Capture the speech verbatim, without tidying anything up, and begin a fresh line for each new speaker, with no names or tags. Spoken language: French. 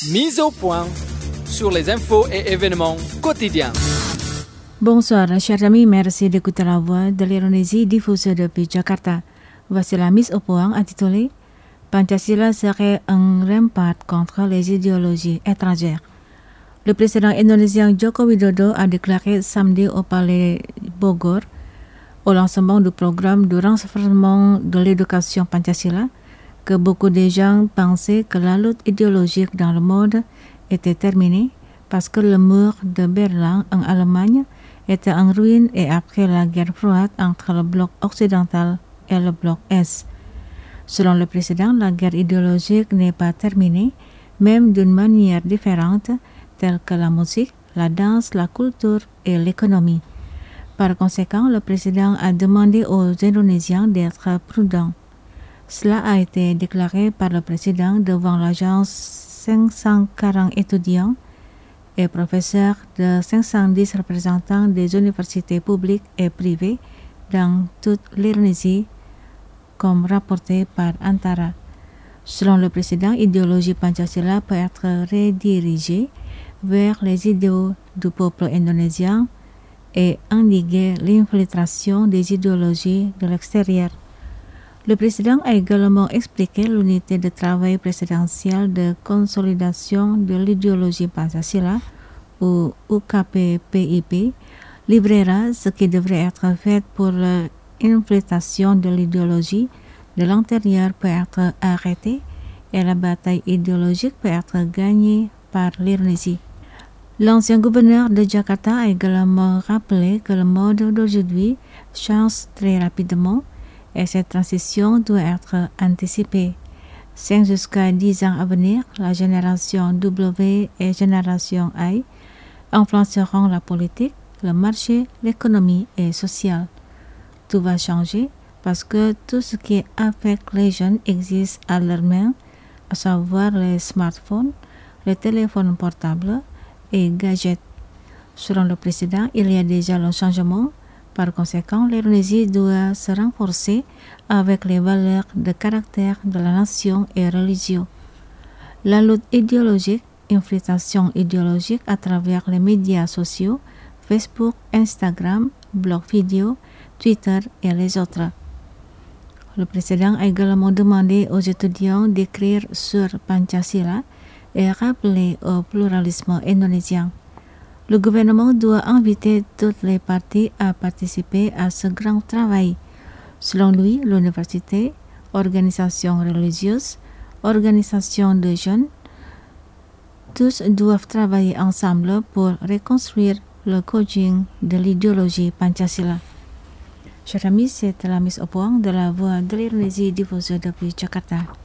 Mise au point sur les infos et événements quotidiens.
Bonsoir, chers amis, merci d'écouter la voix de l'Indonésie diffusée depuis Jakarta. Voici la mise au point intitulée Pancasila serait un rempart contre les idéologies étrangères. Le président indonésien Joko Widodo a déclaré samedi au Palais Bogor, au lancement du programme de renforcement de l'éducation Pancasila, que beaucoup de gens pensaient que la lutte idéologique dans le monde était terminée parce que le mur de Berlin en Allemagne était en ruine et après la guerre froide entre le bloc occidental et le bloc Est. Selon le président, la guerre idéologique n'est pas terminée, même d'une manière différente, telle que la musique, la danse, la culture et l'économie. Par conséquent, le président a demandé aux Indonésiens d'être prudents. Cela a été déclaré par le président devant l'agence cinq cent quarante étudiants et professeurs de cinq cent dix représentants des universités publiques et privées dans toute l'Indonésie, comme rapporté par Antara. Selon le président, l'idéologie Pancasila peut être redirigée vers les idéaux du peuple indonésien et endiguer l'infiltration des idéologies de l'extérieur. Le président a également expliqué l'unité de travail présidentielle de consolidation de l'idéologie Pancasila, ou U K P P I P, livrera ce qui devrait être fait pour l'infiltration de l'idéologie de l'intérieur peut être arrêtée et la bataille idéologique peut être gagnée par l'Indonésie. L'ancien gouverneur de Jakarta a également rappelé que le monde d'aujourd'hui change très rapidement et cette transition doit être anticipée. cinq jusqu'à dix ans à venir, la génération W et génération I influenceront la politique, le marché, l'économie et sociale. Tout va changer parce que tout ce qui affecte les jeunes existe à leurs mains, à savoir les smartphones, les téléphones portables et gadgets. Selon le président, il y a déjà le changement. Par conséquent, l'Indonésie doit se renforcer avec les valeurs de caractère de la nation et religieux. La lutte idéologique, infiltration idéologique à travers les médias sociaux, Facebook, Instagram, blog vidéo, Twitter et les autres. Le président a également demandé aux étudiants d'écrire sur Pancasila et rappeler au pluralisme indonésien. Le gouvernement doit inviter toutes les parties à participer à ce grand travail. Selon lui, l'université, organisations religieuses, organisations de jeunes, tous doivent travailler ensemble pour reconstruire le coaching de l'idéologie Pancasila. Chers amis, c'est la mise au point de la voix de l'Indonésie diffusée depuis Jakarta.